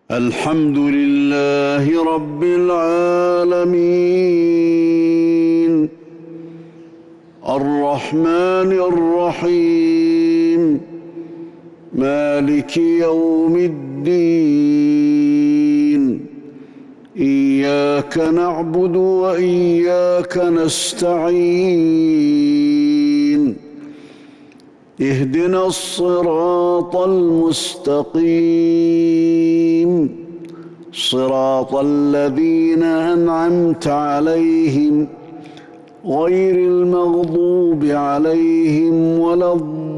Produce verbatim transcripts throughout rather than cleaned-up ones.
الحمد لله رب العالمين الرحمن الرحيم مالك يوم الدين إياك نعبد وإياك نستعين اهدنا الصراط المستقيم صراط الذين أنعمت عليهم غير المغضوب عليهم ولا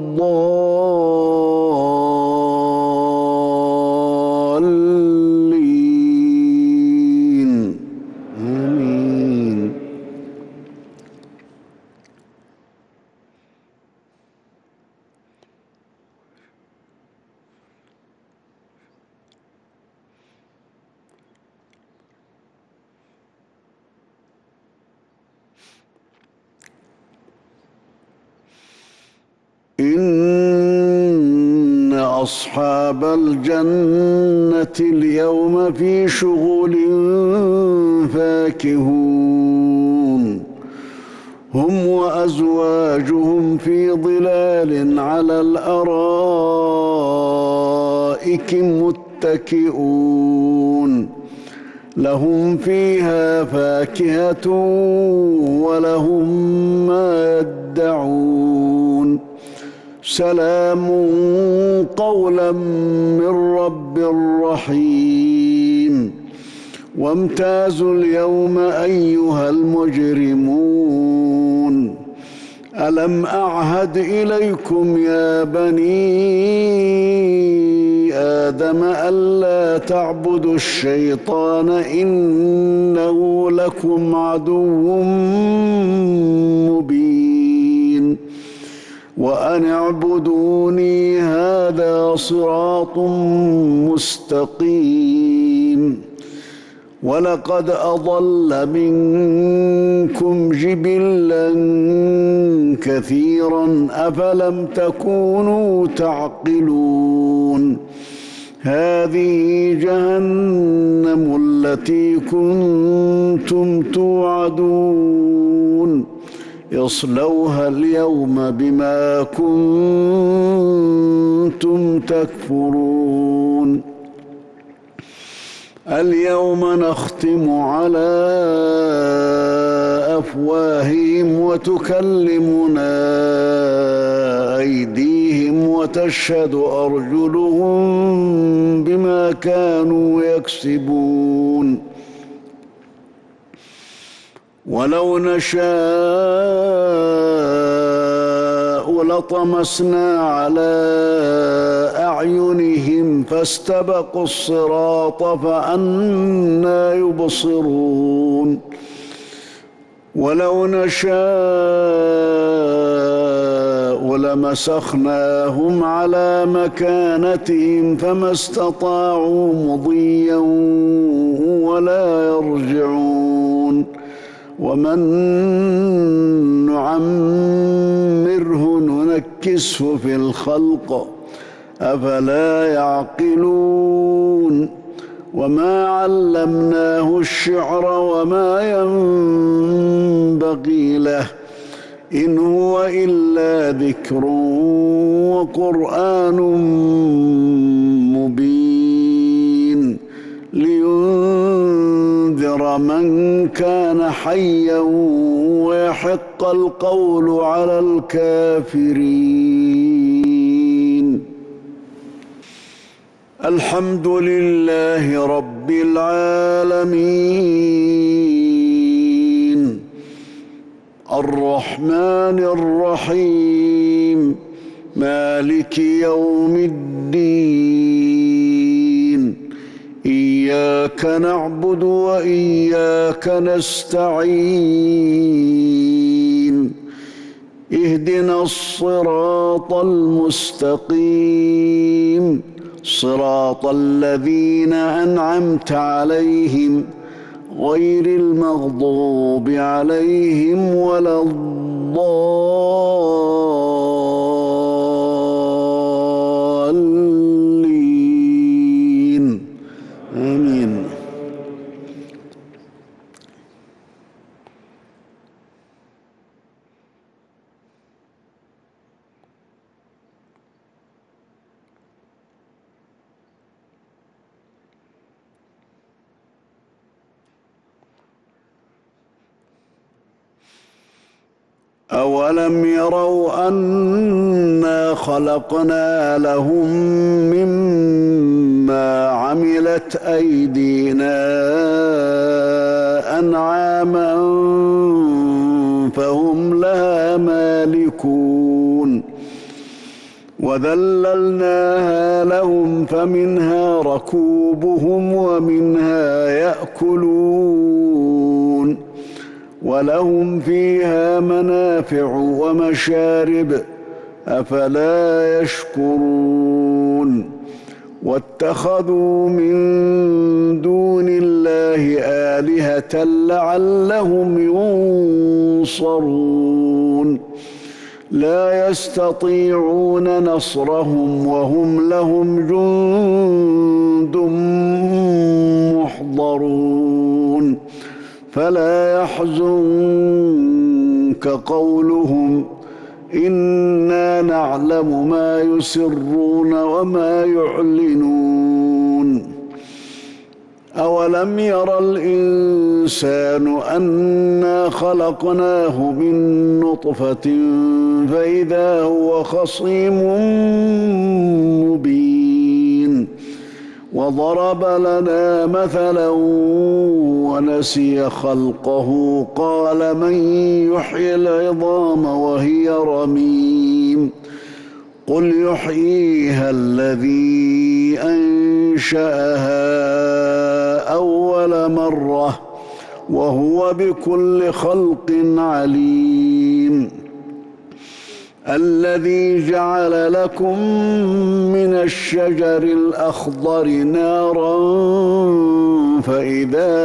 الضالين آمين. إن أصحاب الجنة اليوم في شغل فاكهون هم وأزواجهم في ظلال على الأرائك متكئون لهم فيها فاكهة ولهم ما يدعون سلام قولا من رب رحيم وامتازوا اليوم أيها المجرمون ألم أعهد إليكم يا بني آدم ألا تعبدوا الشيطان إنه لكم عدو مبين وأن اعبدوني هذا صراط مستقيم ولقد أضل منكم جبلا كثيرا أفلم تكونوا تعقلون هذه جهنم التي كنتم توعدون اصلوها اليوم بما كنتم تكفرون اليوم نختم على أفواههم وتكلمنا أيديهم وتشهد أرجلهم بما كانوا يكسبون ولو نشاء لطمسنا على أعينهم فاستبقوا الصراط فأنى يبصرون ولو نشاء لمسخناهم على مكانتهم فما استطاعوا مضيا ولا يرجعون ومن نعمره ننكسه في الخلق أفلا يعقلون وما علمناه الشعر وما ينبغي له إن هو إلا ذكر وقرآن مبين لينذر من كان حيا ويحق القول على الكافرين. الحمد لله رب العالمين الرحمن الرحيم مالك يوم الدين إياك نعبد وإياك نستعين اهدنا الصراط المستقيم صراط الذين أنعمت عليهم غير المغضوب عليهم ولا الضالين أولم يروا أنا خلقنا لهم مما عملت أيدينا أنعاما فهم لها مالكون وذللناها لهم فمنها ركوبهم ومنها يأكلون ولهم فيها منافع ومشارب أفلا يشكرون واتخذوا من دون الله آلهة لعلهم ينصرون لا يستطيعون نصرهم وهم لهم جند محضرون فلا يحزنك قولهم إنا نعلم ما يسرون وما يعلنون أولم ير الإنسان أنا خلقناه من نطفة فإذا هو خصيم مبين وضرب لنا مثلا ونسي خلقه قال من يحيي العظام وهي رميم قل يحييها الذي أنشأها أول مرة وهو بكل خلق عليم الذي جعل لكم من الشجر الأخضر نارا فإذا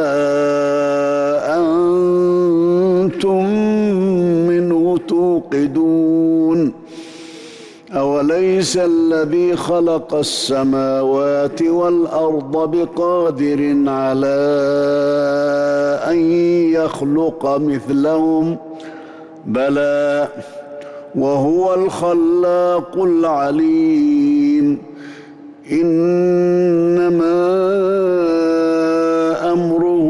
أنتم منه توقدون أوليس الذي خلق السماوات والأرض بقادر على أن يخلق مثلهم بلى وهو الخلاق العليم إنما أمره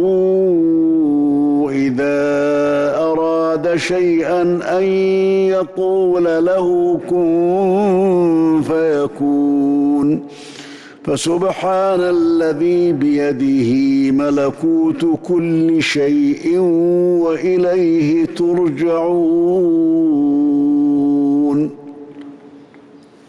إذا أراد شيئا أن يقول له كن فيكون فسبحان الذي بيده ملكوت كل شيء وإليه ترجعون.